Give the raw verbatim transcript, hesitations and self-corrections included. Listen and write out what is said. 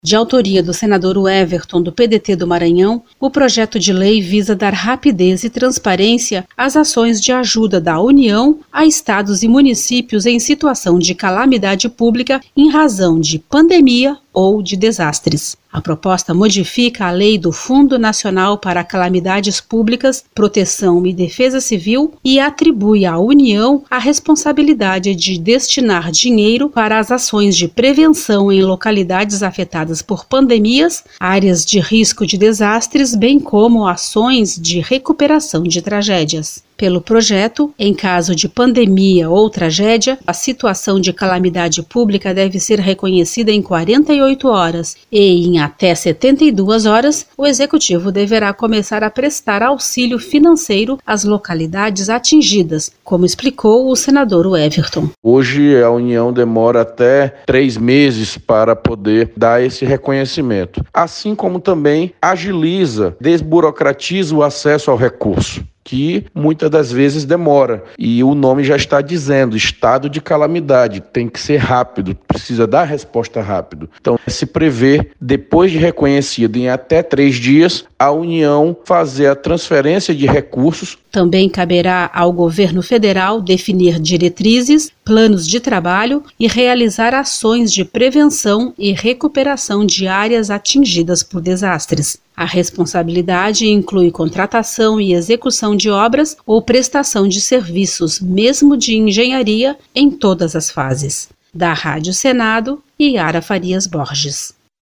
De autoria do senador Everton, do P D T do Maranhão, o projeto de lei visa dar rapidez e transparência às ações de ajuda da União a estados e municípios em situação de calamidade pública em razão de pandemia ou de desastres. A proposta modifica a lei do Fundo Nacional para Calamidades Públicas, Proteção e Defesa Civil e atribui à União a responsabilidade de destinar dinheiro para as ações de prevenção em localidades afetadas por pandemias, áreas de risco de desastres, bem como ações de recuperação de tragédias. Pelo projeto, em caso de pandemia ou tragédia, a situação de calamidade pública deve ser reconhecida em quarenta e oito horas e, em até setenta e duas horas, o Executivo deverá começar a prestar auxílio financeiro às localidades atingidas, como explicou o senador Everton. Hoje, a União demora até três meses para poder dar esse reconhecimento, assim como também agiliza, desburocratiza o acesso ao recurso, que muitas das vezes demora. E o nome já está dizendo, estado de calamidade, tem que ser rápido, precisa dar resposta rápido. Então, se prevê, depois de reconhecido em até três dias, a União fazer a transferência de recursos. Também caberá ao governo federal definir diretrizes, planos de trabalho e realizar ações de prevenção e recuperação de áreas atingidas por desastres. A responsabilidade inclui contratação e execução de obras ou prestação de serviços, mesmo de engenharia, em todas as fases. Da Rádio Senado, Yara Farias Borges.